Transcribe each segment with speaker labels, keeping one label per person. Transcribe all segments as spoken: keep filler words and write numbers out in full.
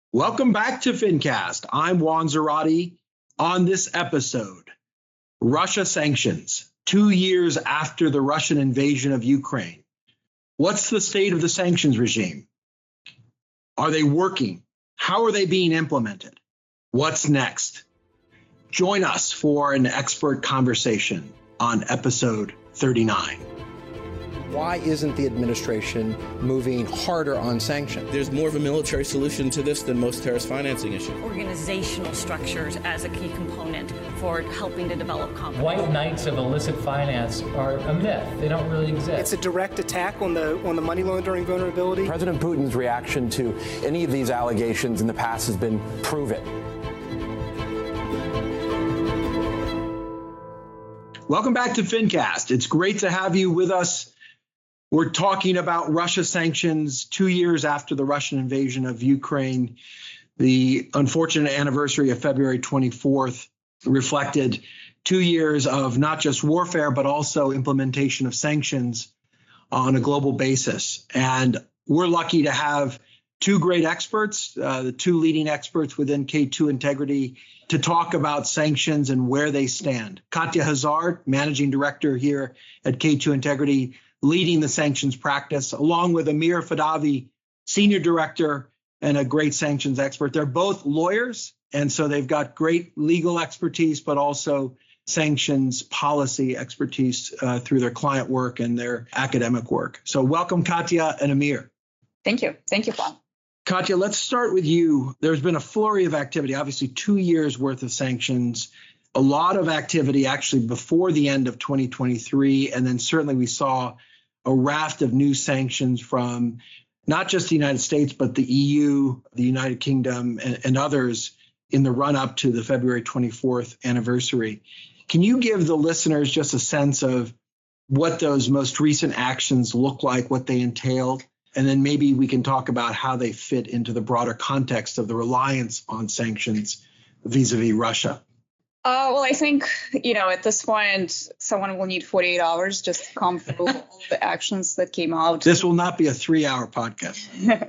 Speaker 1: Welcome back to FinCast. I'm Juan Zarate. On this episode, Russia sanctions, two years after the Russian invasion of Ukraine. What's the state of the sanctions regime? Are they working? How are they being implemented? What's next? Join us for an expert conversation on episode thirty-nine.
Speaker 2: Why isn't the administration moving harder on sanctions?
Speaker 3: There's more of a military solution to this than most terrorist financing issues.
Speaker 4: Organizational structures as a key component for helping to develop confidence.
Speaker 5: White knights of illicit finance are a myth. They don't really exist.
Speaker 6: It's a direct attack on the on the money laundering vulnerability.
Speaker 2: President Putin's reaction to any of these allegations in the past has been prove it.
Speaker 1: Welcome back to FinCast. It's great to have you with us. We're talking about Russia sanctions two years after the Russian invasion of Ukraine. The unfortunate anniversary of February twenty-fourth reflected two years of not just warfare, but also implementation of sanctions on a global basis. And we're lucky to have two great experts, uh, the two leading experts within K two Integrity, to talk about sanctions and where they stand. Katya Hazard, Managing Director here at K two Integrity, leading the sanctions practice, along with Amir Fadavi, Senior Director and a great sanctions expert. They're both lawyers, and so they've got great legal expertise, but also sanctions policy expertise uh, through their client work and their academic work. So welcome, Katya and Amir.
Speaker 7: Thank you. Thank you, Paul.
Speaker 1: Katya, let's start with you. There's been a flurry of activity, obviously two years worth of sanctions, a lot of activity actually before the end of twenty twenty-three. And then certainly we saw a raft of new sanctions from not just the United States, but the E U, the United Kingdom, and, and others in the run up to the February twenty-fourth anniversary. Can you give the listeners just a sense of what those most recent actions look like, what they entailed? And then maybe we can talk about how they fit into the broader context of the reliance on sanctions vis-a-vis Russia.
Speaker 7: Uh, well, I think, you know, at this point, someone will need forty-eight hours just to come through all the actions that came out.
Speaker 1: This will not be a three-hour podcast.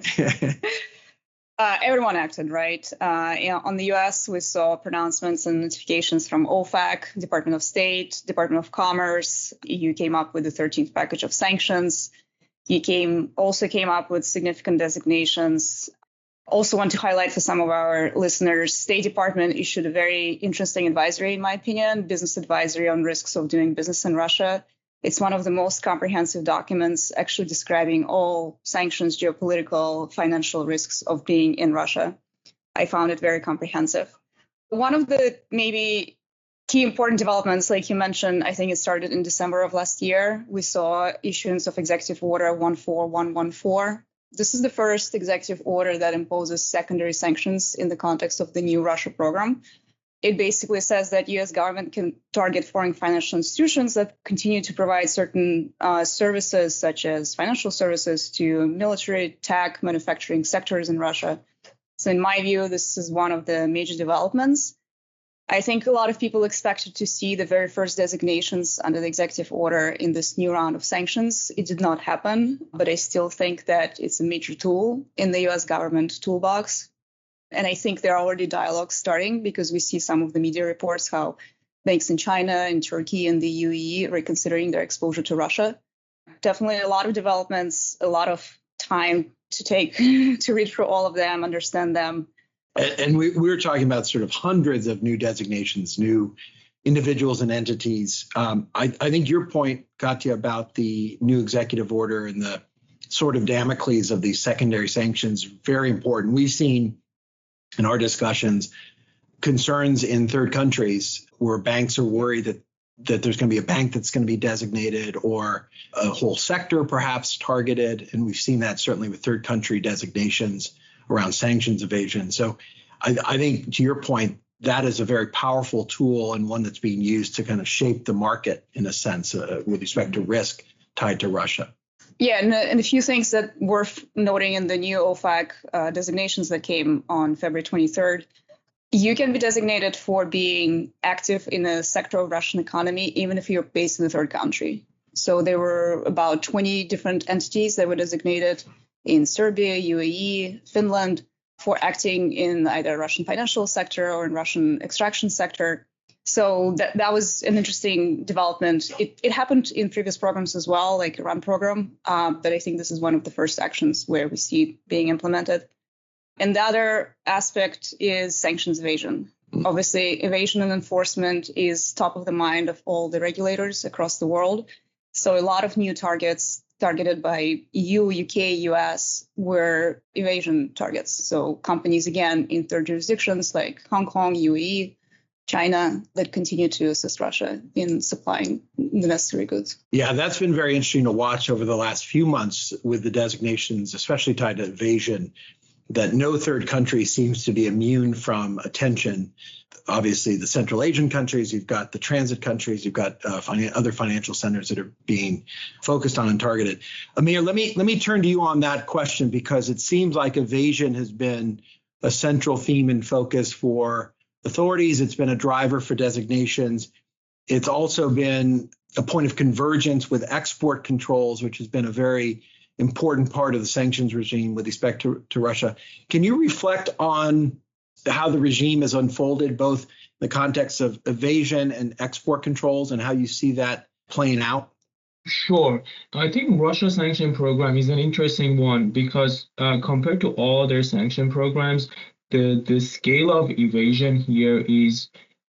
Speaker 7: uh, everyone acted, right? Uh, you know, on the U S, we saw pronouncements and notifications from OFAC, Department of State, Department of Commerce. E U came up with the thirteenth package of sanctions. He came also came up with significant designations. Also want to highlight for some of our listeners, State Department issued a very interesting advisory, in my opinion, business advisory on risks of doing business in Russia. It's one of the most comprehensive documents actually describing all sanctions, geopolitical, financial risks of being in Russia. I found it very comprehensive. One of the maybe key important developments, like you mentioned, I think it started in December of last year. We saw issuance of Executive Order one four one one four. This is the first executive order that imposes secondary sanctions in the context of the new Russia program. It basically says that U S government can target foreign financial institutions that continue to provide certain uh, services, such as financial services, to military, tech, manufacturing sectors in Russia. So in my view, this is one of the major developments. I think a lot of people expected to see the very first designations under the executive order in this new round of sanctions. It did not happen, but I still think that it's a major tool in the U S government toolbox. And I think there are already dialogues starting because we see some of the media reports how banks in China, in Turkey, and the U A E are reconsidering their exposure to Russia. Definitely a lot of developments, a lot of time to take to read through all of them, understand them.
Speaker 1: And we, we were talking about sort of hundreds of new designations, new individuals and entities. Um, I, I think your point, Katya, about the new executive order and the sort of Damocles of these secondary sanctions, very important. We've seen in our discussions concerns in third countries where banks are worried that, that there's going to be a bank that's going to be designated or a whole sector perhaps targeted. And we've seen that certainly with third country designations around sanctions evasion. So I, I think, to your point, that is a very powerful tool and one that's being used to kind of shape the market in a sense uh, with respect to risk tied to Russia.
Speaker 7: Yeah, and, and a few things that worth noting in the new OFAC uh, designations that came on February twenty-third. You can be designated for being active in a sector of Russian economy, even if you're based in a third country. So there were about twenty different entities that were designated in Serbia, U A E, Finland. for acting in either Russian financial sector or in Russian extraction sector. So that, that was an interesting development. It, it happened in previous programs as well, like Iran program, uh, but I think this is one of the first actions where we see it being implemented. And the other aspect is sanctions evasion. Obviously, evasion and enforcement is top of the mind of all the regulators across the world. So a lot of new targets targeted by E U, U K, U S were evasion targets. So companies, again, in third jurisdictions like Hong Kong, U A E, China, that continue to assist Russia in supplying the necessary goods.
Speaker 1: Yeah, that's been very interesting to watch over the last few months with the designations, especially tied to evasion, that no third country seems to be immune from attention. Obviously, the Central Asian countries, you've got the transit countries, you've got uh, finan- other financial centers that are being focused on and targeted. Amir, let me let me turn to you on that question, because it seems like evasion has been a central theme and focus for authorities. It's been a driver for designations. It's also been a point of convergence with export controls, which has been a very important part of the sanctions regime with respect to, to Russia. Can you reflect on how the regime has unfolded, both in the context of evasion and export controls, and how you see that playing out?
Speaker 8: Sure. I think Russia's sanction program is an interesting one because uh, compared to all their sanction programs, the, the scale of evasion here is,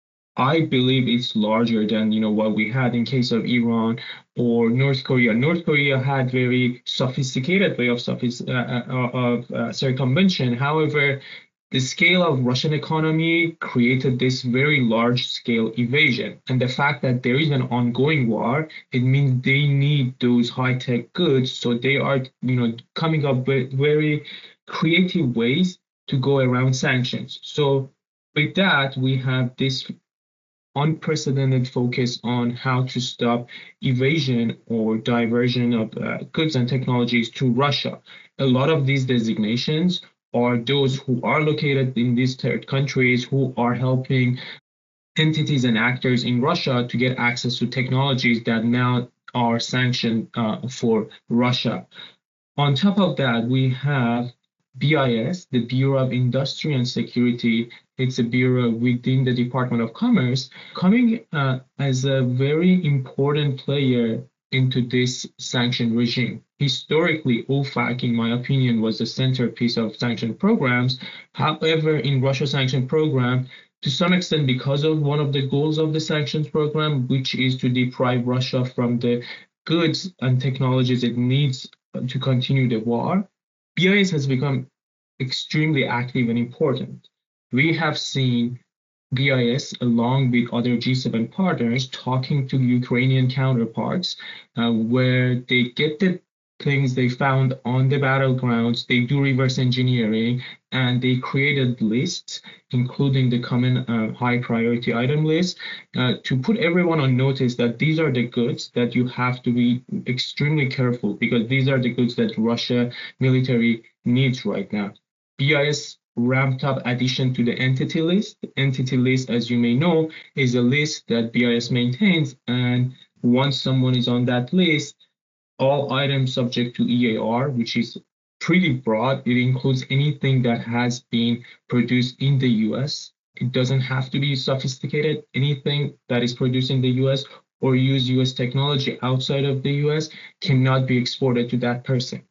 Speaker 8: I believe it's larger than, you know, what we had in case of Iran or North Korea. North Korea had very sophisticated way of, sophist- uh, uh, of uh, circumvention. However, the scale of Russian economy created this very large scale evasion. And the fact that there is an ongoing war, it means they need those high tech goods. So they are, you know, coming up with very creative ways to go around sanctions. So with that, we have this unprecedented focus on how to stop evasion or diversion of uh, goods and technologies to Russia. A lot of these designations are those who are located in these third countries who are helping entities and actors in Russia to get access to technologies that now are sanctioned uh, for Russia. On top of that, we have B I S, the Bureau of Industry and Security. It's a bureau within the Department of Commerce, coming uh, as a very important player into this sanction regime. Historically, OFAC, in my opinion, was the centerpiece of sanction programs. However, in Russia's sanction program, to some extent, because of one of the goals of the sanctions program, which is to deprive Russia from the goods and technologies it needs to continue the war, B I S has become extremely active and important. We have seen B I S, along with other G seven partners, talking to Ukrainian counterparts, uh, where they get the things they found on the battlegrounds, they do reverse engineering, and they created lists, including the common uh, high priority item list, uh, to put everyone on notice that these are the goods that you have to be extremely careful, because these are the goods that Russia military needs right now. B I S ramped up addition to the entity list. The entity list, as you may know, is a list that B I S maintains, and once someone is on that list, all items subject to E A R, which is pretty broad. It includes anything that has been produced in the U S. It doesn't have to be sophisticated. Anything that is produced in the U S or use U S technology outside of the U S cannot be exported to that person.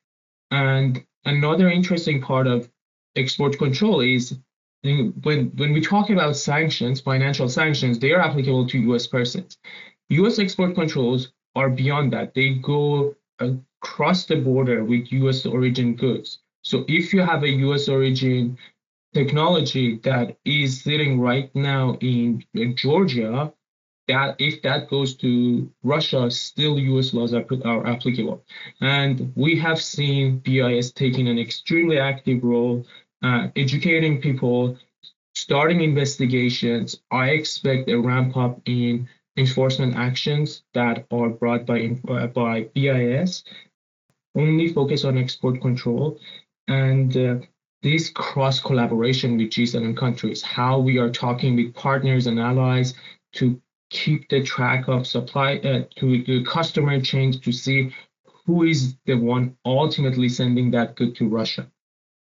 Speaker 8: And another interesting part of export control is when, when we talk about sanctions, financial sanctions, they are applicable to U S persons. U S export controls are beyond that. They go across the border with U S origin goods. So if you have a U S origin technology that is sitting right now in, in Georgia, that if that goes to Russia, still U S laws are, are applicable. And we have seen B I S taking an extremely active role, uh, educating people, starting investigations. I expect a ramp up in enforcement actions that are brought by uh, by B I S, only focus on export control, and uh, this cross collaboration with G seven countries, how we are talking with partners and allies to keep the track of supply uh, to the customer chains to see who is the one ultimately sending that good to Russia.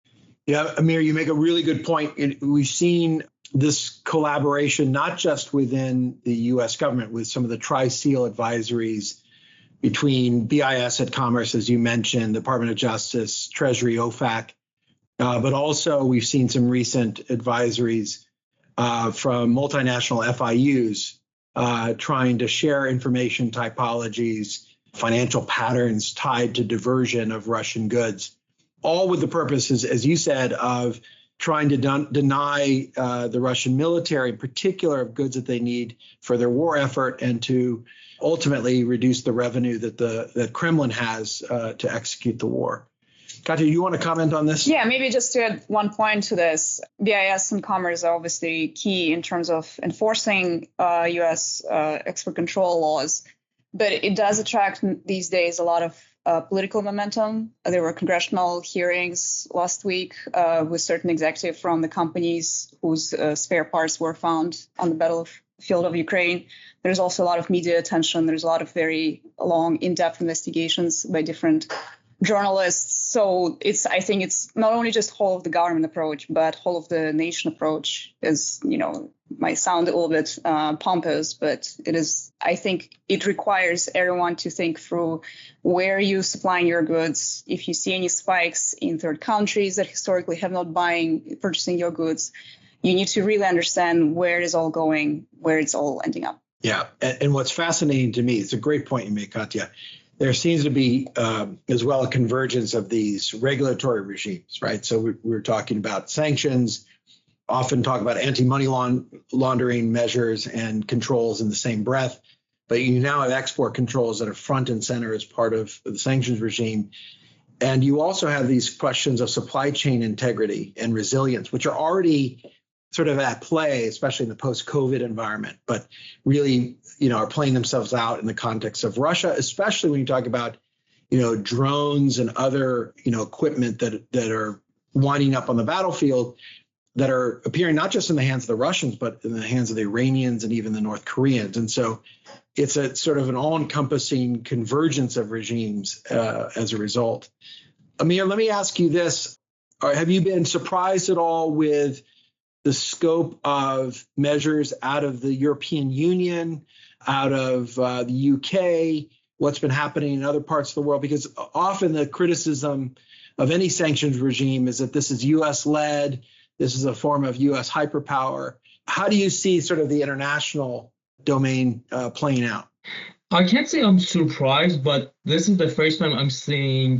Speaker 1: Yeah, Amir, you make a really good point. We've seen this collaboration not just within the U S government with some of the Tri-Seal advisories between B I S at Commerce, as you mentioned, Department of Justice, Treasury, O FAC, uh, but also we've seen some recent advisories uh, from multinational F I Us uh, trying to share information typologies, financial patterns tied to diversion of Russian goods, all with the purposes, as you said, of trying to dun- deny uh, the Russian military, in particular, of goods that they need for their war effort, and to ultimately reduce the revenue that the that Kremlin has uh, to execute the war. Katya, you want to comment on this?
Speaker 7: Yeah, maybe just to add one point to this. B I S and Commerce are obviously key in terms of enforcing uh, U S uh, export control laws, but it does attract these days a lot of Uh, political momentum. There were congressional hearings last week uh, with certain executives from the companies whose uh, spare parts were found on the battlefield of Ukraine. There's also a lot of media attention. There's a lot of very long, in-depth investigations by different journalists. So it's, I think it's not only just whole of the government approach, but whole of the nation approach is, you know, might sound a little bit uh, pompous, but it is, I think it requires everyone to think through where you supplying your goods. If you see any spikes in third countries that historically have not buying, purchasing your goods, you need to really understand where it is all going, where it's all ending up.
Speaker 1: Yeah. And, and what's fascinating to me, it's a great point you make, Katya. There seems to be um, as well a convergence of these regulatory regimes, right? So we, we're talking about sanctions, often talk about anti-money laundering measures and controls in the same breath, but you now have export controls that are front and center as part of the sanctions regime. And you also have these questions of supply chain integrity and resilience, which are already sort of at play, especially in the post-COVID environment, but really, you know, are playing themselves out in the context of Russia, especially when you talk about, you know, drones and other, you know, equipment that that are winding up on the battlefield that are appearing not just in the hands of the Russians, but in the hands of the Iranians and even the North Koreans. And so it's a sort of an all-encompassing convergence of regimes uh, as a result. Amir, let me ask you this. Have you been surprised at all with the scope of measures out of the European Union, out of uh, the U K, what's been happening in other parts of the world? Because often the criticism of any sanctions regime is that this is U S-led, this is a form of U S hyperpower. How do you see sort of the international domain uh, playing out?
Speaker 8: I can't say I'm surprised, but this is the first time I'm seeing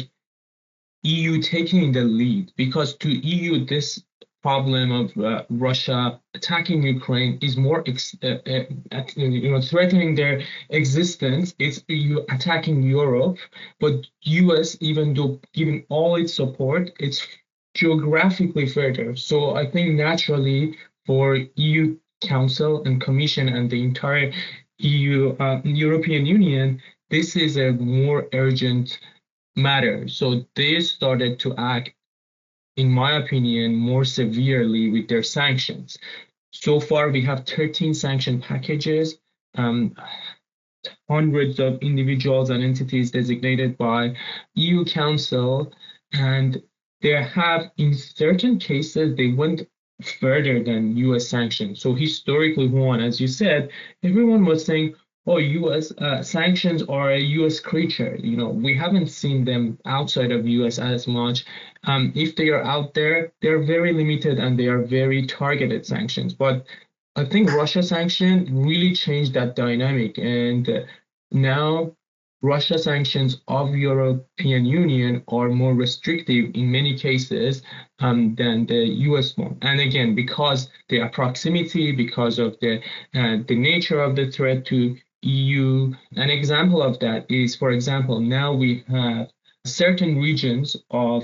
Speaker 8: E U taking the lead, because to E U, this problem of uh, Russia attacking Ukraine is more ex- uh, uh, you know, threatening their existence. It's E U attacking Europe, but U S, even though giving all its support, it's geographically further. So I think naturally for E U Council and Commission and the entire E U uh, European Union, this is a more urgent matter. So they started to act, in my opinion, more severely with their sanctions. So far, we have thirteen sanction packages, um, hundreds of individuals and entities designated by E U Council, and they have, in certain cases, they went further than U S sanctions. So historically, one, as you said, everyone was saying, oh, U S uh, sanctions are a U S creature. You know, we haven't seen them outside of U S as much. Um, if they are out there, they're very limited and they are very targeted sanctions. But I think Russia sanction really changed that dynamic. And uh, now Russia sanctions of European Union are more restrictive in many cases um, than the U S one. And again, because their proximity, because of the uh, the nature of the threat to E U, an example of that is, for example, now we have certain regions of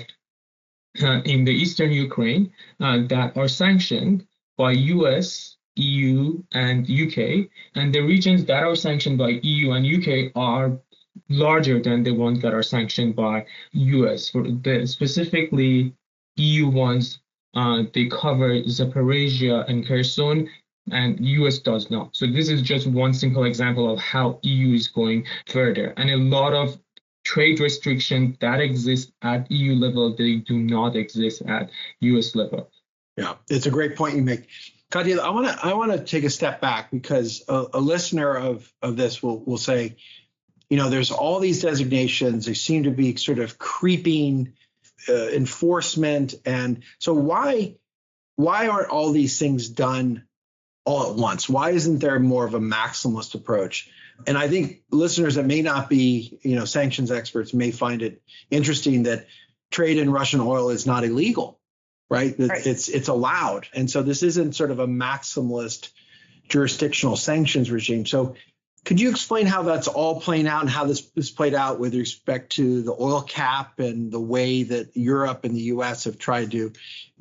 Speaker 8: uh, in the eastern Ukraine uh, that are sanctioned by U S, E U, and U K, and the regions that are sanctioned by E U and U K are larger than the ones that are sanctioned by U S. For the specifically E U ones, uh, they cover Zaporizhia and Kherson, and U S does not. So this is just one simple example of how E U is going further. And a lot of trade restrictions that exist at E U level, they do not exist at U S level.
Speaker 1: Yeah, it's a great point you make. Katya, I want to I want to take a step back because a, a listener of, of this will, will say, you know, there's all these designations. They seem to be sort of creeping uh, enforcement. And so why why aren't all these things done all at once? Why isn't there more of a maximalist approach? And I think listeners that may not be, you know, sanctions experts may find it interesting that trade in Russian oil is not illegal. Right?
Speaker 7: Right.
Speaker 1: It's it's allowed. And so this isn't sort of a maximalist jurisdictional sanctions regime. So could you explain how that's all playing out and how this is played out with respect to the oil cap and the way that Europe and the U S have tried to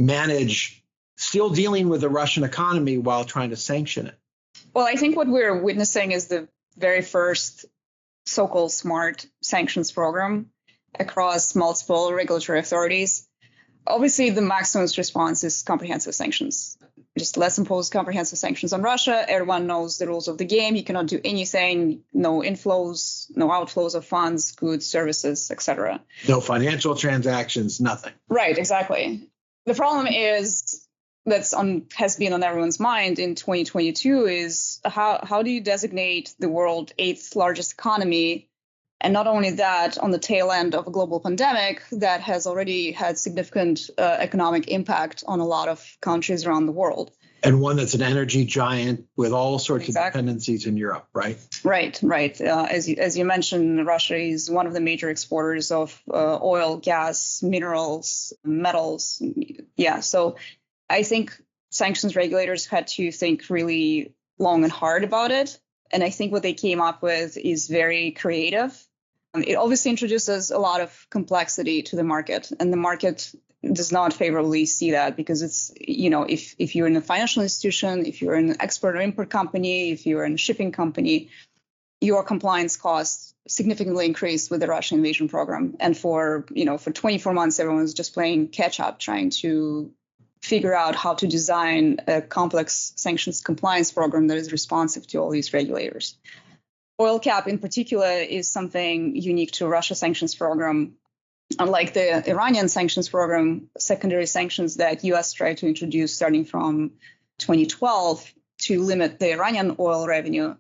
Speaker 1: manage still dealing with the Russian economy while trying to sanction it?
Speaker 7: Well, I think what we're witnessing is the very first so-called smart sanctions program across multiple regulatory authorities. Obviously, the maximalist response is comprehensive sanctions. Just let's impose comprehensive sanctions on Russia. Everyone knows the rules of the game. You cannot do anything, no inflows, no outflows of funds, goods, services, et cetera.
Speaker 1: No financial transactions, nothing.
Speaker 7: Right, exactly. The problem is that's on has been on everyone's mind in twenty twenty-two is how, how do you designate the world's eighth largest economy? And not only that, on the tail end of a global pandemic that has already had significant uh, economic impact on a lot of countries around the world.
Speaker 1: And one that's an energy giant with all sorts
Speaker 7: Exactly.
Speaker 1: of dependencies in Europe, right?
Speaker 7: Right, right. Uh, as you, as you mentioned, Russia is one of the major exporters of uh, oil, gas, minerals, metals. Yeah, so I think sanctions regulators had to think really long and hard about it. And I think what they came up with is very creative. Um, it obviously introduces a lot of complexity to the market, and the market does not favorably see that because it's, you know, if, if you're in a financial institution, if you're an export or import company, if you're in a shipping company, your compliance costs significantly increased with the Russian invasion program. And for, you know, for twenty-four months, everyone was just playing catch up, trying to figure out how to design a complex sanctions compliance program that is responsive to all these regulators. Oil cap in particular is something unique to Russia sanctions program. Unlike the Iranian sanctions program, secondary sanctions that U S tried to introduce starting from twenty twelve to limit the Iranian oil revenue.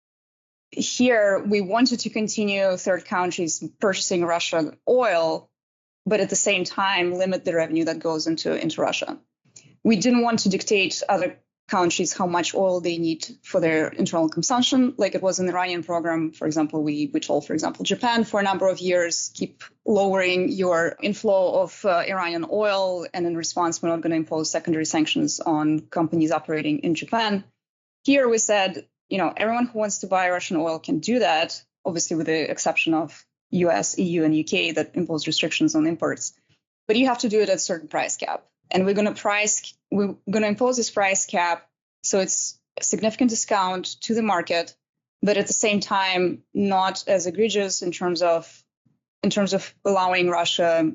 Speaker 7: Here, we wanted to continue third countries purchasing Russian oil, but at the same time, limit the revenue that goes into, into Russia. We didn't want to dictate other countries how much oil they need for their internal consumption, like it was in the Iranian program. For example, we, we told, for example, Japan for a number of years, keep lowering your inflow of uh, Iranian oil. And in response, we're not going to impose secondary sanctions on companies operating in Japan. Here we said, you know, everyone who wants to buy Russian oil can do that, obviously with the exception of U S, E U, and U K that impose restrictions on imports. But you have to do it at a certain price cap. And we're going to price, we're going to impose this price cap. So it's a significant discount to the market, but at the same time, not as egregious in terms of, in terms of allowing Russia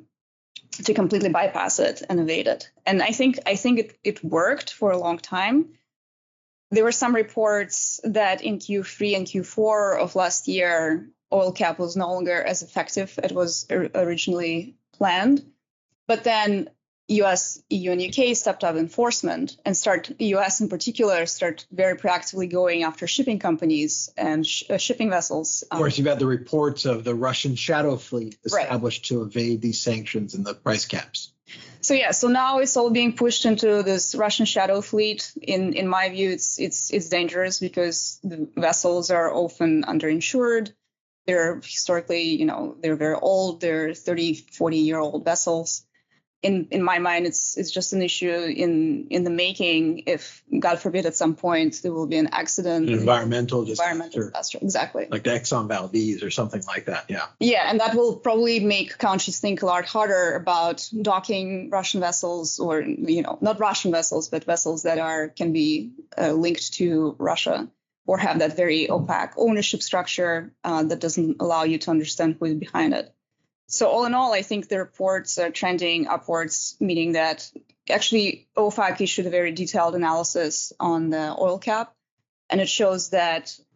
Speaker 7: to completely bypass it and evade it. And I think, I think it, it worked for a long time. There were some reports that in Q three and Q four of last year, oil cap was no longer as effective as it was originally planned. But then U S, E U, and U K stepped up enforcement and start, the U S in particular, start very proactively going after shipping companies and sh- uh, shipping vessels.
Speaker 1: Of course, you've had the reports of the Russian shadow fleet established right. to evade these sanctions and the price caps.
Speaker 7: So yeah, so now it's all being pushed into this Russian shadow fleet. In in my view, it's it's it's dangerous because the vessels are often underinsured. They're historically, you know, they're very old. They're thirty, forty year old vessels. In in my mind, it's it's just an issue in in the making. If God forbid, at some point there will be an accident,
Speaker 1: an environmental disaster,
Speaker 7: environmental disaster, exactly,
Speaker 1: like the Exxon Valdez or something like that. Yeah,
Speaker 7: yeah, and that will probably make countries think a lot harder about docking Russian vessels, or you know, not Russian vessels, but vessels that are can be uh, linked to Russia or have that very opaque ownership structure uh, that doesn't allow you to understand who is behind it. So all in all, I think the reports are trending upwards, meaning that actually OFAC issued a very detailed analysis on the oil cap. And it shows that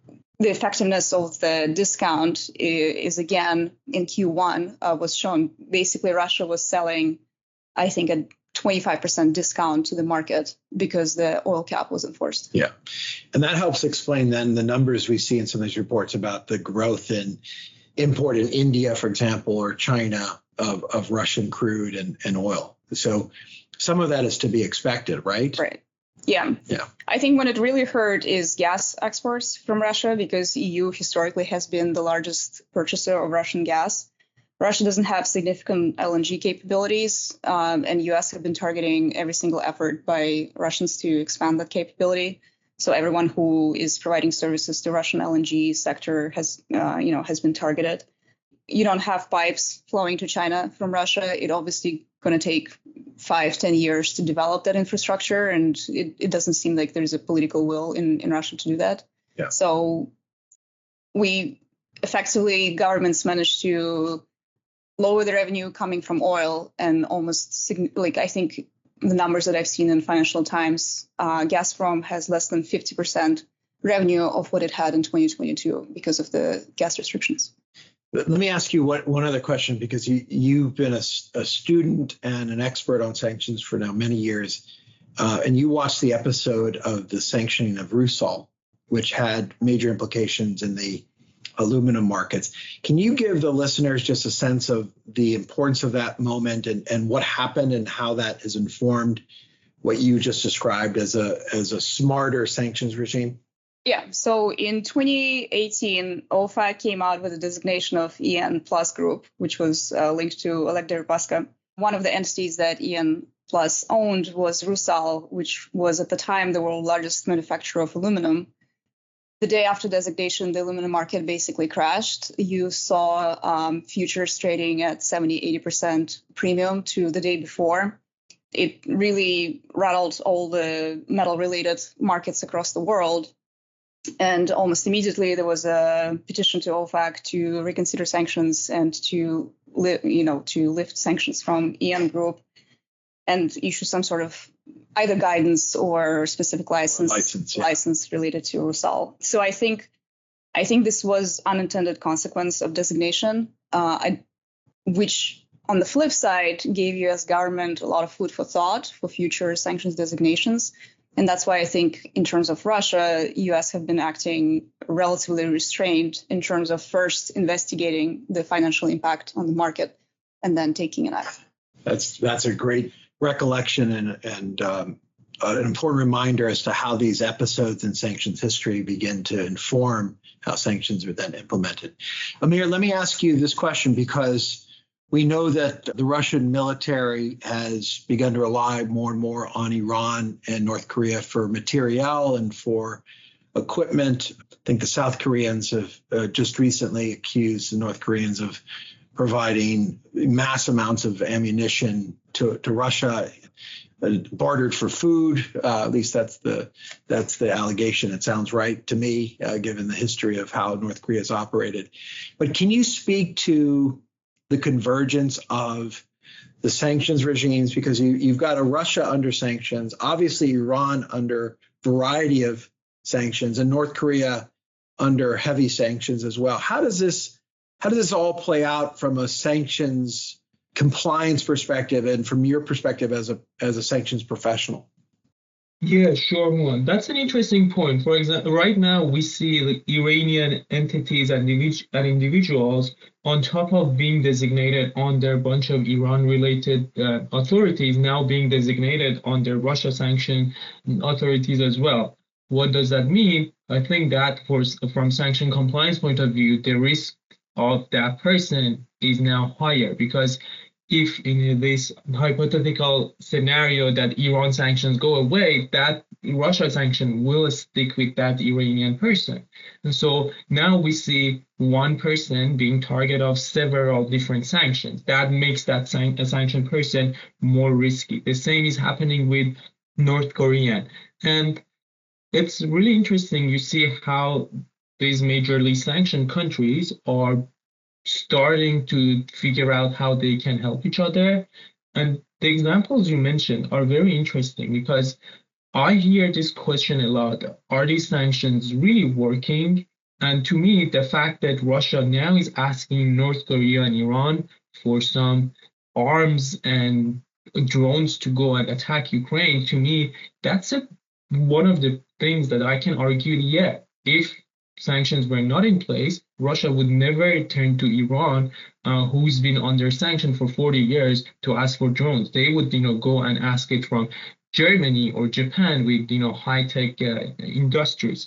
Speaker 7: the effectiveness of the discount is, is again in Q one uh, was shown. Basically, Russia was selling, I think, a twenty-five percent discount to the market because the oil cap was enforced.
Speaker 1: Yeah. And that helps explain then the numbers we see in some of these reports about the growth in import in India, for example, or China of, of Russian crude and, and oil. So some of that is to be expected, right?
Speaker 7: Right. Yeah.
Speaker 1: Yeah.
Speaker 7: I think when it really hurt is gas exports from Russia, because E U historically has been the largest purchaser of Russian gas. Russia doesn't have significant L N G capabilities, um, and U S have been targeting every single effort by Russians to expand that capability. So everyone who is providing services to Russian L N G sector has, uh, you know, has been targeted. You don't have pipes flowing to China from Russia. It obviously going to take five, ten years to develop that infrastructure, and it, it doesn't seem like there's a political will in, in Russia to do that.
Speaker 1: Yeah.
Speaker 7: So we effectively, governments managed to lower the revenue coming from oil, and almost like I think the numbers that I've seen in Financial Times, uh, Gazprom has less than fifty percent revenue of what it had in twenty twenty-two because of the gas restrictions.
Speaker 1: Let me ask you what, one other question, because you, you've been a, a student and an expert on sanctions for now many years, uh, and you watched the episode of the sanctioning of Rusal, which had major implications in the aluminum markets. Can you give the listeners just a sense of the importance of that moment and, and what happened and how that has informed what you just described as a as a smarter sanctions regime?
Speaker 7: Yeah, so in twenty eighteen, OFAC came out with a designation of E N Plus Group, which was uh, linked to Oleg Deripaska. One of the entities that E N Plus owned was Rusal, which was at the time the world's largest manufacturer of aluminum. The day after designation, the aluminum market basically crashed. You saw um, futures trading at seventy, eighty percent premium to the day before. It really rattled all the metal-related markets across the world. And almost immediately, there was a petition to OFAC to reconsider sanctions and to, li- you know, to lift sanctions from E N Group and issue some sort of either guidance or specific license
Speaker 1: license, yeah.
Speaker 7: license related to Rusal. So I think, I think this was unintended consequence of designation, uh, I, which on the flip side gave U S government a lot of food for thought for future sanctions designations. And that's why I think in terms of Russia, U S have been acting relatively restrained in terms of first investigating the financial impact on the market and then taking an action.
Speaker 1: That's that's a great recollection and, and um, an important reminder as to how these episodes in sanctions history begin to inform how sanctions are then implemented. Amir, let me ask you this question, because we know that the Russian military has begun to rely more and more on Iran and North Korea for materiel and for equipment. I think the South Koreans have uh, just recently accused the North Koreans of providing mass amounts of ammunition to, to Russia, uh, bartered for food. Uh, at least that's the that's the allegation. It sounds right to me, uh, given the history of how North Korea has operated. But can you speak to the convergence of the sanctions regimes? Because you, you've got a Russia under sanctions, obviously Iran under a variety of sanctions, and North Korea under heavy sanctions as well. How does this how does this all play out from a sanctions compliance perspective and from your perspective as a as a sanctions professional?
Speaker 8: Yeah, sure, Mohan. That's an interesting point. For example, right now we see like Iranian entities and, individ- and individuals on top of being designated under a bunch of Iran-related uh, authorities now being designated under Russia sanction authorities as well. What does that mean? I think that for, from sanction compliance point of view, the risk of that person is now higher, because if in this hypothetical scenario that Iran sanctions go away, that Russia sanction will stick with that Iranian person. And so now we see one person being target of several different sanctions. That makes that san- a sanctioned person more risky. The same is happening with North Korean. And it's really interesting. You see how these majorly sanctioned countries are starting to figure out how they can help each other. And the examples you mentioned are very interesting, because I hear this question a lot. Are these sanctions really working? And to me, the fact that Russia now is asking North Korea and Iran for some arms and drones to go and attack Ukraine, to me, that's a, one of the things that I can argue, yeah, if sanctions were not in place, Russia would never turn to Iran, uh, who's been under sanction for forty years, to ask for drones. They would, you know, go and ask it from Germany or Japan with, you know, high-tech uh, industries.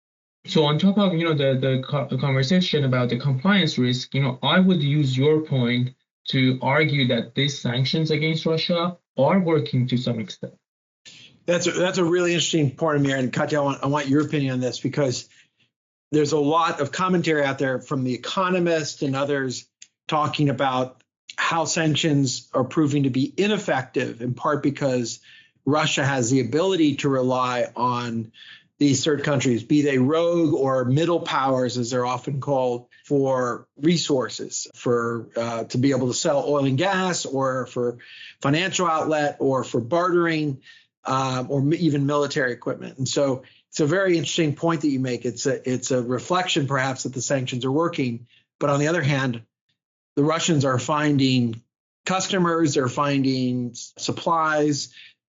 Speaker 8: So on top of, you know, the, the co- conversation about the compliance risk, you know, I would use your point to argue that these sanctions against Russia are working to some extent.
Speaker 1: That's a, that's a really interesting point, Amir. And Katya, I want, I want your opinion on this, because there's a lot of commentary out there from The Economist and others talking about how sanctions are proving to be ineffective, in part because Russia has the ability to rely on these third countries, be they rogue or middle powers, as they're often called, for resources, for uh, to be able to sell oil and gas, or for financial outlet, or for bartering, um, or even military equipment. And so it's a very interesting point that you make. It's a it's a reflection, perhaps, that the sanctions are working. But on the other hand, the Russians are finding customers, they're finding supplies.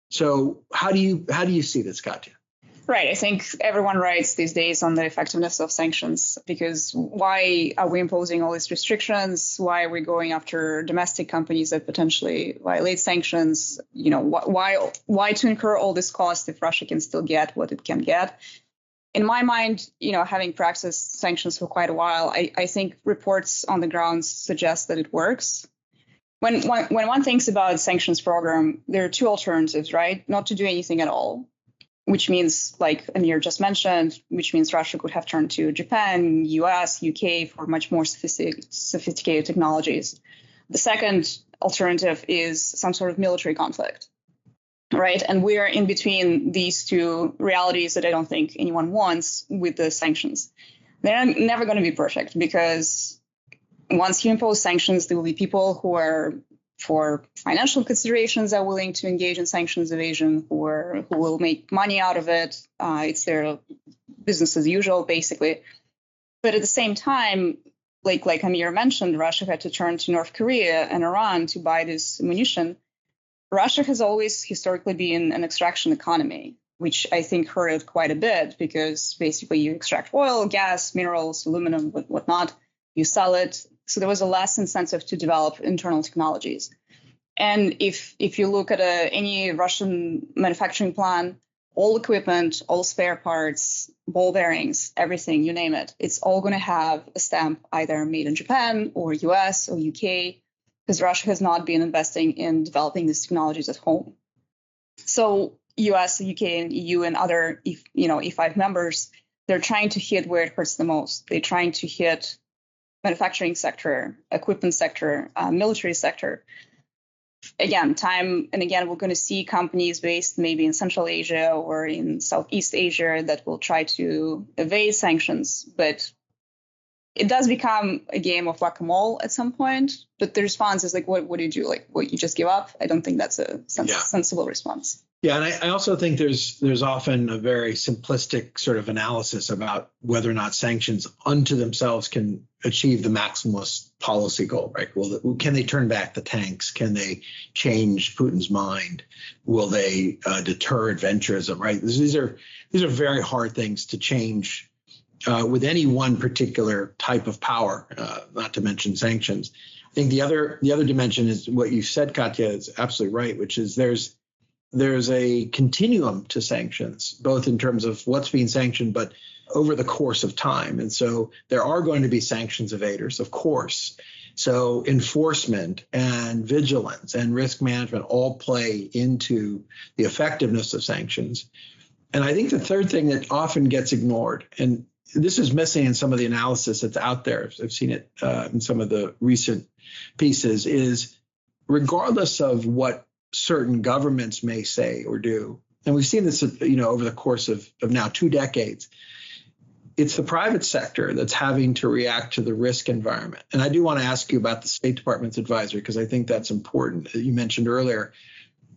Speaker 1: So how do you how do you see this, Katya?
Speaker 7: Right. I think everyone writes these days on the effectiveness of sanctions, because why are we imposing all these restrictions? Why are we going after domestic companies that potentially violate sanctions? You know, wh- why why to incur all this cost if Russia can still get what it can get? In my mind, you know, having practiced sanctions for quite a while, I, I think reports on the ground suggest that it works. When, when when one thinks about sanctions program, there are two alternatives, right? Not to do anything at all, which means, like Amir just mentioned, which means Russia could have turned to Japan, U S, U K for much more sophistic- sophisticated technologies. The second alternative is some sort of military conflict, right? And we're in between these two realities that I don't think anyone wants with the sanctions. They're never going to be perfect, because once you impose sanctions, there will be people who are, for financial considerations, are willing to engage in sanctions evasion, who, are, who will make money out of it. Uh, it's their business as usual, basically. But at the same time, like like Amir mentioned, Russia had to turn to North Korea and Iran to buy this ammunition. Russia has always historically been an extraction economy, which I think hurt it quite a bit, because basically you extract oil, gas, minerals, aluminum, what, whatnot, you sell it. So there was a less incentive to develop internal technologies. And if if you look at a, any Russian manufacturing plant, all equipment, all spare parts, ball bearings, everything, you name it, it's all going to have a stamp either made in Japan or U S or U K, because Russia has not been investing in developing these technologies at home. So U S, U K, and E U and other, you know, E five members, they're trying to hit where it hurts the most. They're trying to hit manufacturing sector, equipment sector, uh, military sector. Again, time and again, we're going to see companies based maybe in Central Asia or in Southeast Asia that will try to evade sanctions. But it does become a game of whack-a-mole at some point. But the response is like, what, what do you do? Like, what, you just give up? I don't think that's a sens- yeah. sensible response.
Speaker 1: Yeah, and I, I also think there's there's often a very simplistic sort of analysis about whether or not sanctions unto themselves can achieve the maximalist policy goal, right? Well, can they turn back the tanks? Can they change Putin's mind? Will they uh, deter adventurism, right? These are these are very hard things to change uh, with any one particular type of power, uh, not to mention sanctions. I think the other the other dimension is what you said, Katya, is absolutely right, which is there's There's a continuum to sanctions, both in terms of what's being sanctioned, but over the course of time. And so there are going to be sanctions evaders, of course. So enforcement and vigilance and risk management all play into the effectiveness of sanctions. And I think the third thing that often gets ignored, and this is missing in some of the analysis that's out there, I've seen it uh, in some of the recent pieces, is regardless of what certain governments may say or do, and we've seen this, you know, over the course of, of now two decades, it's the private sector that's having to react to the risk environment. And I do want to ask you about the State Department's advisory, because I think that's important. You mentioned earlier,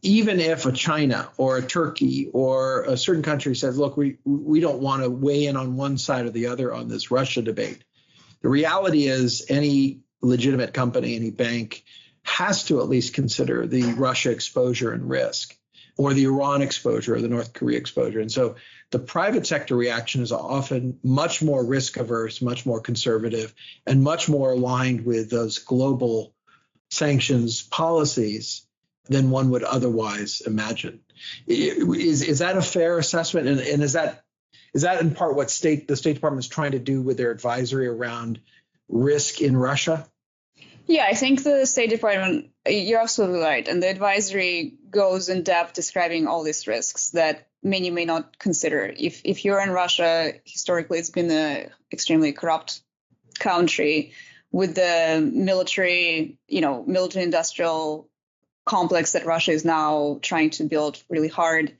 Speaker 1: even if a China or a Turkey or a certain country says, look, we we don't want to weigh in on one side or the other on this Russia debate, the reality is any legitimate company, any bank has to at least consider the Russia exposure and risk, or the Iran exposure or the North Korea exposure. And so the private sector reaction is often much more risk averse, much more conservative, and much more aligned with those global sanctions policies than one would otherwise imagine. Is is that a fair assessment? And, and is that is that in part what state the State Department is trying to do with their advisory around risk in Russia?
Speaker 7: Yeah, I think the State Department, you're absolutely right. And the advisory goes in depth describing all these risks that many may not consider. If if you're in Russia, historically, it's been an extremely corrupt country with the military, you know, military industrial complex that Russia is now trying to build really hard.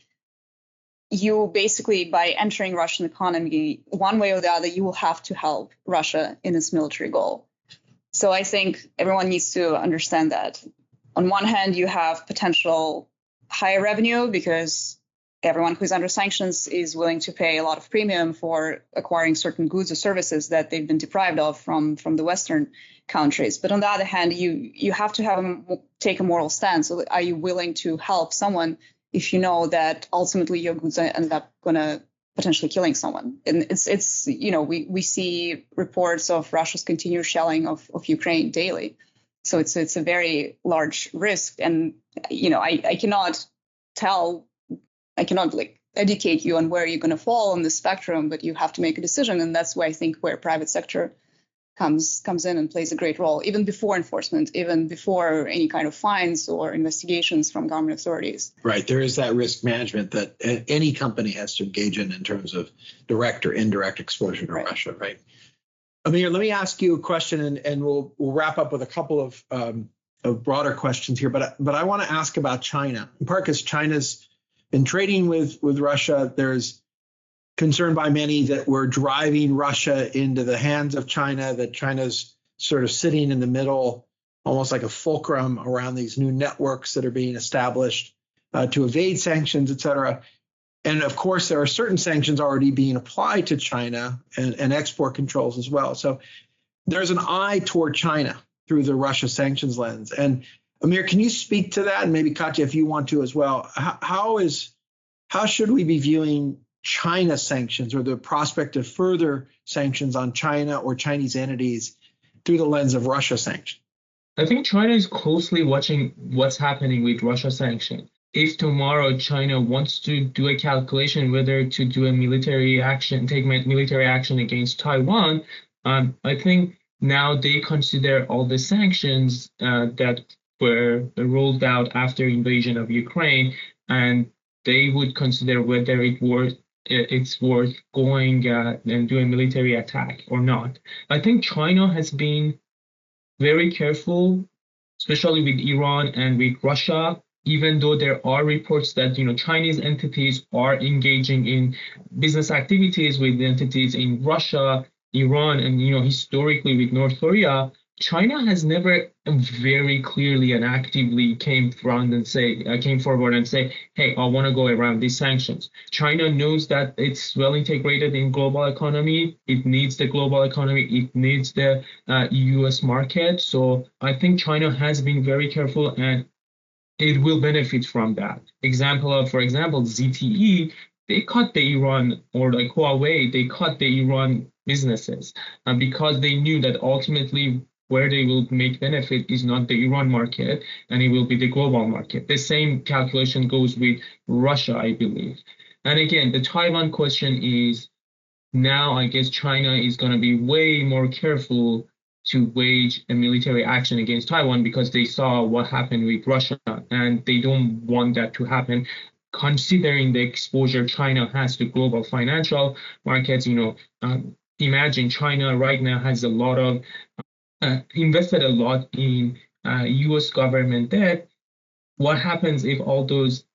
Speaker 7: You basically, by entering Russian economy, one way or the other, you will have to help Russia in its military goal. So I think everyone needs to understand that. On one hand, you have potential higher revenue because everyone who's under sanctions is willing to pay a lot of premium for acquiring certain goods or services that they've been deprived of from, from the Western countries. But on the other hand, you you have to have a, take a moral stance. So are you willing to help someone if you know that ultimately your goods end up going to potentially killing someone? And it's, it's you know, we, we see reports of Russia's continued shelling of, of Ukraine daily. So it's it's a very large risk. And, you know, I, I cannot tell, I cannot like educate you on where you're going to fall on the spectrum, but you have to make a decision. And that's why I think where private sector comes comes in and plays a great role, even before enforcement, even before any kind of fines or investigations from government authorities.
Speaker 1: Right. There is that risk management that any company has to engage in in terms of direct or indirect exposure to right. Russia. Right. Amir, let me ask you a question, and, and we'll we'll wrap up with a couple of, um, of broader questions here. But but I want to ask about China, in part because China's been trading with with Russia. There's concern by many that we're driving Russia into the hands of China, that China's sort of sitting in the middle, almost like a fulcrum around these new networks that are being established uh, to evade sanctions, et cetera. And of course, there are certain sanctions already being applied to China and, and export controls as well. So there's an eye toward China through the Russia sanctions lens. And Amir, can you speak to that? And maybe Katya, if you want to as well, how, how is how should we be viewing China sanctions or the prospect of further sanctions on China or Chinese entities through the lens of Russia sanctions?
Speaker 8: I think China is closely watching what's happening with Russia sanctions. If tomorrow China wants to do a calculation whether to do a military action, take military action against Taiwan, um, I think now they consider all the sanctions uh, that were rolled out after invasion of Ukraine, and they would consider whether it were it's worth going uh, and do a military attack or not. I think China has been very careful, especially with Iran and with Russia, even though there are reports that, you know, Chinese entities are engaging in business activities with entities in Russia, Iran, and, you know, historically with North Korea. China has never very clearly and actively came front and say uh, came forward and say, hey, I want to go around these sanctions. China knows that it's well integrated in global economy. It needs the global economy. It needs the uh, U S market. So I think China has been very careful, and it will benefit from that. Example of, for example, Z T E, they cut the Iran, or like Huawei, they cut the Iran businesses uh, because they knew that ultimately where they will make benefit is not the Iran market, and it will be the global market. The same calculation goes with Russia, I believe. And again, the Taiwan question is now, I guess China is going to be way more careful to wage a military action against Taiwan because they saw what happened with Russia, and they don't want that to happen. Considering the exposure China has to global financial markets, you know, um, imagine China right now has a lot of Uh, invested a lot in uh, U S government debt. What happens if all those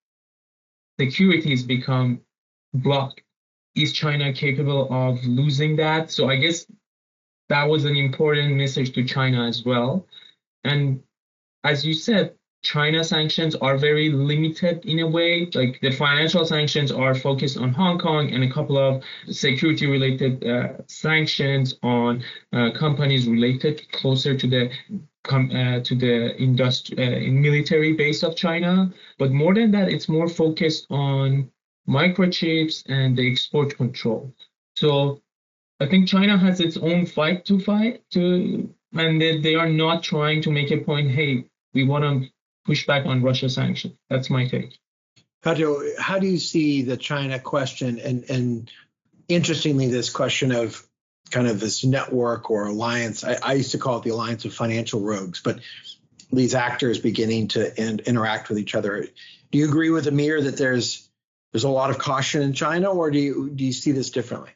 Speaker 8: securities become blocked? Is China capable of losing that? So I guess that was an important message to China as well. And as you said, China sanctions are very limited in a way. Like the financial sanctions are focused on Hong Kong and a couple of security related uh, sanctions on uh, companies related closer to the com- uh, to the industri- uh, military base of China. But more than that, it's more focused on microchips and the export control. So I think China has its own fight to fight to, and they, they are not trying to make a point, hey, we want to push back on Russia sanctions. That's my take.
Speaker 1: Katya, how do you see the China question? And, and interestingly, this question of kind of this network or alliance, I, I used to call it the alliance of financial rogues, but these actors beginning to in, interact with each other. Do you agree with Amir that there's there's a lot of caution in China, or do you do you see this differently?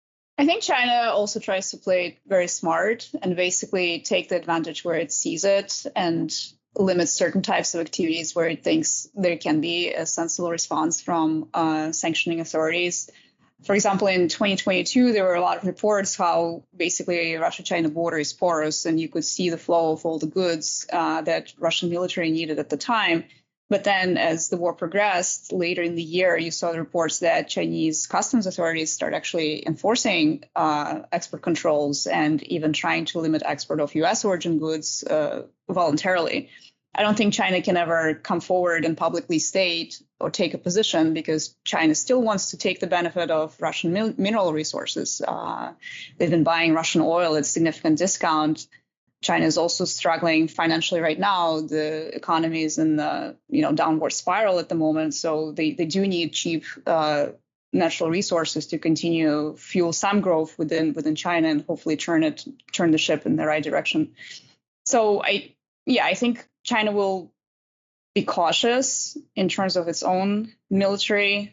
Speaker 7: I think China also tries to play it very smart and basically take the advantage where it sees it and limit certain types of activities where it thinks there can be a sensible response from uh, sanctioning authorities. For example, in twenty twenty-two, there were a lot of reports how basically Russia-China border is porous and you could see the flow of all the goods uh, that Russian military needed at the time. But then as the war progressed later in the year, you saw the reports that Chinese customs authorities start actually enforcing uh, export controls and even trying to limit export of U S origin goods uh, voluntarily. I don't think China can ever come forward and publicly state or take a position because China still wants to take the benefit of Russian mil- mineral resources. Uh, they've been buying Russian oil at significant discount. China is also struggling financially right now. The economy is in the you know downward spiral at the moment, so they, they do need cheap uh, natural resources to continue fuel some growth within within China and hopefully turn it turn the ship in the right direction. So I yeah I think China will be cautious in terms of its own military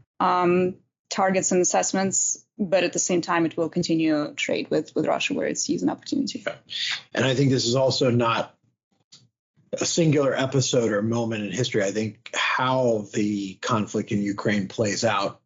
Speaker 7: um, targets and assessments, but at the same time, it will continue trade with, with Russia where it sees an opportunity.
Speaker 1: And I think this is also not a singular episode or moment in history. I think how the conflict in Ukraine plays out,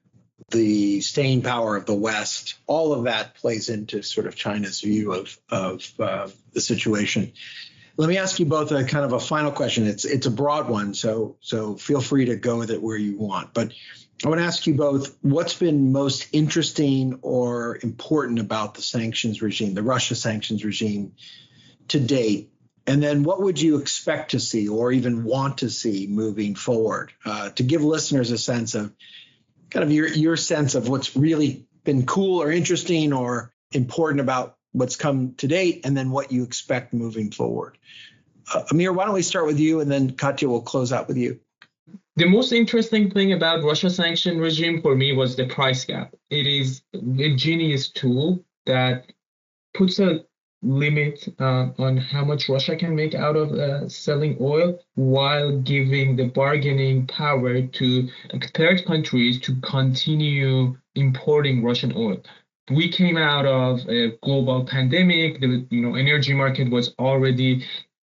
Speaker 1: the staying power of the West, all of that plays into sort of China's view of, of uh, the situation. Let me ask you both a kind of a final question. It's it's a broad one, so so feel free to go with it where you want. But I want to ask you both, what's been most interesting or important about the sanctions regime, the Russia sanctions regime to date? And then what would you expect to see or even want to see moving forward, uh, to give listeners a sense of kind of your, your sense of what's really been cool or interesting or important about what's come to date, and then what you expect moving forward. Uh, Amir, why don't we start with you, and then Katya will close out with you.
Speaker 8: The most interesting thing about Russia sanction regime for me was the price cap. It is a genius tool that puts a limit uh, on how much Russia can make out of uh, selling oil while giving the bargaining power to third countries to continue importing Russian oil. We came out of a global pandemic. The you know energy market was already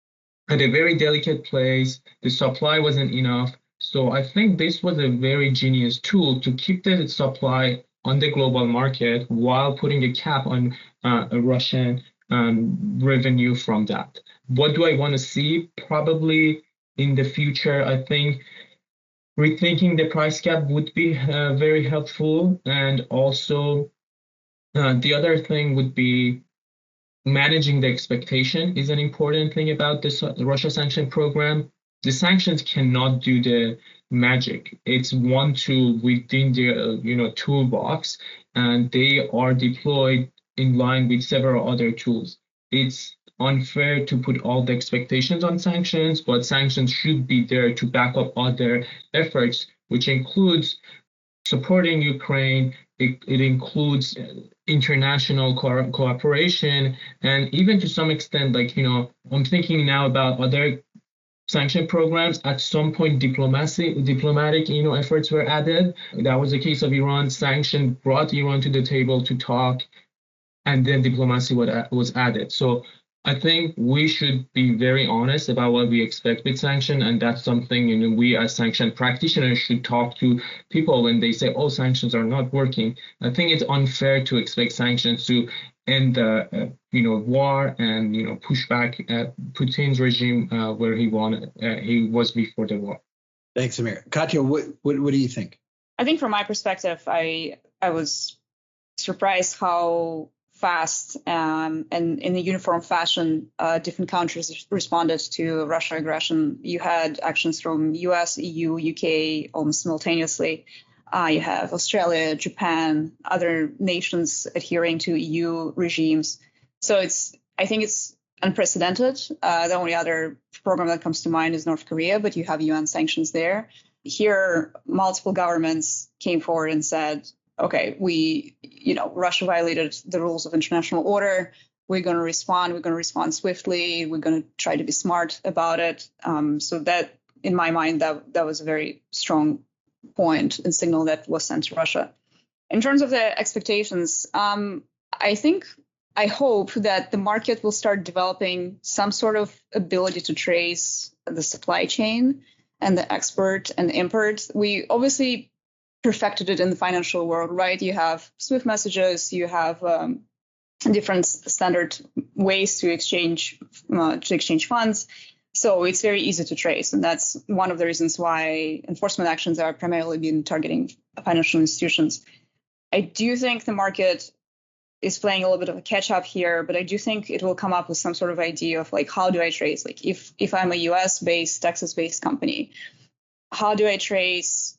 Speaker 8: at a very delicate place. The supply wasn't enough. So I think this was a very genius tool to keep the supply on the global market while putting a cap on uh, a Russian um, revenue from that. What do I want to see? Probably in the future, I think rethinking the price cap would be uh, very helpful. And also uh, the other thing would be managing the expectation is an important thing about this uh, Russia sanction program. The sanctions cannot do the magic. It's one tool within the uh, you know toolbox, and they are deployed in line with several other tools. It's unfair to put all the expectations on sanctions, but sanctions should be there to back up other efforts, which includes supporting Ukraine. It, it includes international co- cooperation, and even to some extent, like you know, I'm thinking now about other sanction programs. At some point, diplomacy, diplomatic, you know, efforts were added. That was the case of Iran. Sanction brought Iran to the table to talk, and then diplomacy was added. So I think we should be very honest about what we expect with sanction, and that's something, you know, we as sanction practitioners should talk to people when they say, oh, sanctions are not working. I think it's unfair to expect sanctions to end the, uh, you know, war and, you know, push back at Putin's regime uh, where he wanted, uh, he was before the war.
Speaker 1: Thanks, Amir. Katya, what, what what do you think?
Speaker 7: I think from my perspective, I I was surprised how fast um, and in a uniform fashion, uh, different countries responded to Russia aggression. You had actions from U S, E U, U K almost simultaneously. Uh, you have Australia, Japan, other nations adhering to E U regimes. So it's I think it's unprecedented. Uh, the only other program that comes to mind is North Korea, but you have U N sanctions there. Here, multiple governments came forward and said, okay, we, you know, Russia violated the rules of international order. We're going to respond. We're going to respond swiftly. We're going to try to be smart about it. Um, so that, in my mind, that that was a very strong point and signal that was sent to Russia. In terms of the expectations, um, I think, I hope that the market will start developing some sort of ability to trace the supply chain and the export and the import. We obviously perfected it in the financial world, right? You have SWIFT messages, you have um, different standard ways to exchange uh, to exchange funds. So it's very easy to trace. And that's one of the reasons why enforcement actions are primarily being targeting financial institutions. I do think the market is playing a little bit of a catch up here, but I do think it will come up with some sort of idea of like, how do I trace? Like if, if I'm a U S based, Texas based company, how do I trace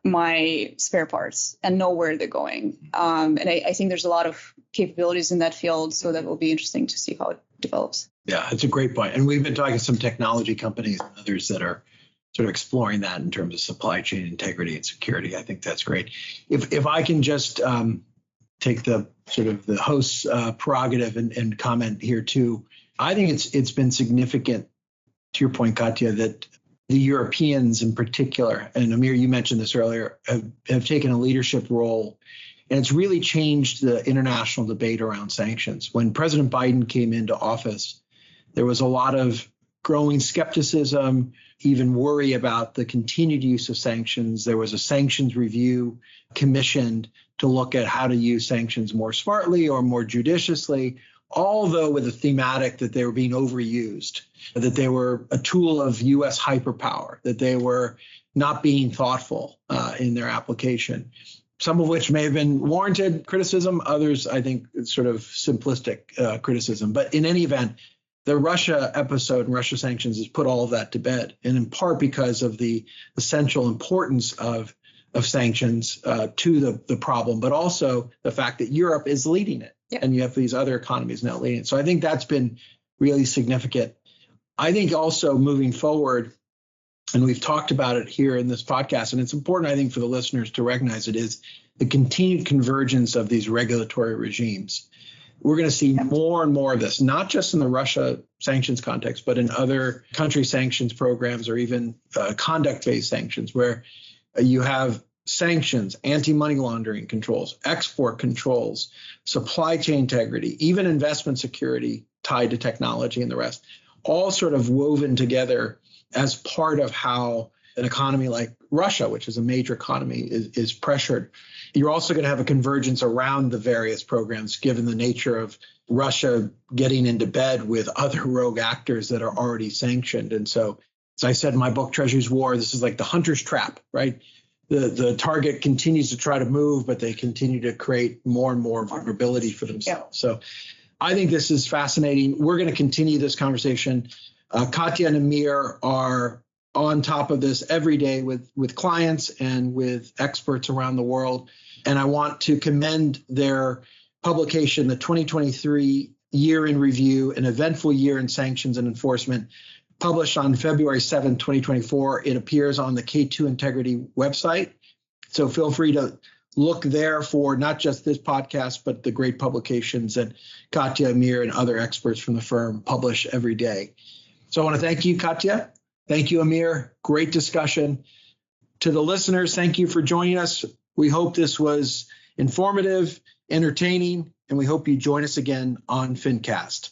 Speaker 7: my spare parts and know where they're going? Um, and I, I think there's a lot of capabilities in that field, so that will be interesting to see how it develops.
Speaker 1: Yeah, it's a great point. And we've been talking to some technology companies and others that are sort of exploring that in terms of supply chain integrity and security. I think that's great. If if I can just um, take the sort of the host's uh, prerogative and, and comment here too, I think it's it's been significant, to your point, Katya, that the Europeans in particular, and Amir, you mentioned this earlier, have, have taken a leadership role. And it's really changed the international debate around sanctions. When President Biden came into office, there was a lot of growing skepticism, even worry about the continued use of sanctions. There was a sanctions review commissioned to look at how to use sanctions more smartly or more judiciously, although with a thematic that they were being overused, that they were a tool of U S hyperpower, that they were not being thoughtful uh, in their application, some of which may have been warranted criticism, others, I think, sort of simplistic uh, criticism. But in any event, the Russia episode and Russia sanctions has put all of that to bed, and in part because of the essential importance of of sanctions uh, to the, the problem, but also the fact that Europe is leading it. Yep. And you have these other economies now leading it. So I think that's been really significant. I think also moving forward, and we've talked about it here in this podcast, and it's important, I think, for the listeners to recognize it, is the continued convergence of these regulatory regimes. We're going to see more and more of this, not just in the Russia sanctions context, but in other country sanctions programs or even uh, conduct-based sanctions, where uh, you have sanctions, anti-money laundering controls, export controls, supply chain integrity, even investment security tied to technology and the rest, all sort of woven together as part of how an economy like Russia, which is a major economy, is, is pressured. You're also going to have a convergence around the various programs, given the nature of Russia getting into bed with other rogue actors that are already sanctioned. And so, as I said in my book, Treasury's War, this is like the hunter's trap, right? The, the target continues to try to move, but they continue to create more and more vulnerability for themselves. Yeah. So I think this is fascinating. We're going to continue this conversation. Uh, Katya and Amir are on top of this every day with, with clients and with experts around the world. And I want to commend their publication, the twenty twenty-three Year in Review, an eventful year in sanctions and enforcement, published on February seventh, twenty twenty-four. It appears on the K two Integrity website. So feel free to look there for not just this podcast, but the great publications that Katya, Amir, and other experts from the firm publish every day. So I want to thank you, Katya. Thank you, Amir. Great discussion. To the listeners, thank you for joining us. We hope this was informative, entertaining, and we hope you join us again on FinCast.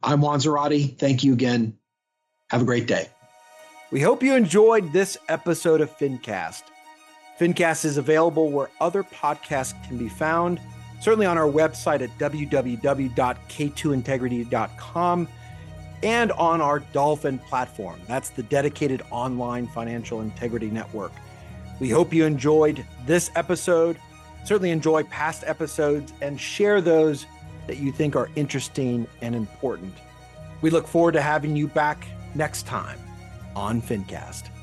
Speaker 1: I'm Juan Zarate. Thank you again. Have a great day.
Speaker 2: We hope you enjoyed this episode of FinCast. FinCast is available where other podcasts can be found, certainly on our website at w w w dot k two integrity dot com and on our Dolphin platform. That's the dedicated online financial integrity network. We hope you enjoyed this episode. Certainly enjoy past episodes and share those that you think are interesting and important. We look forward to having you back next time on FinCast.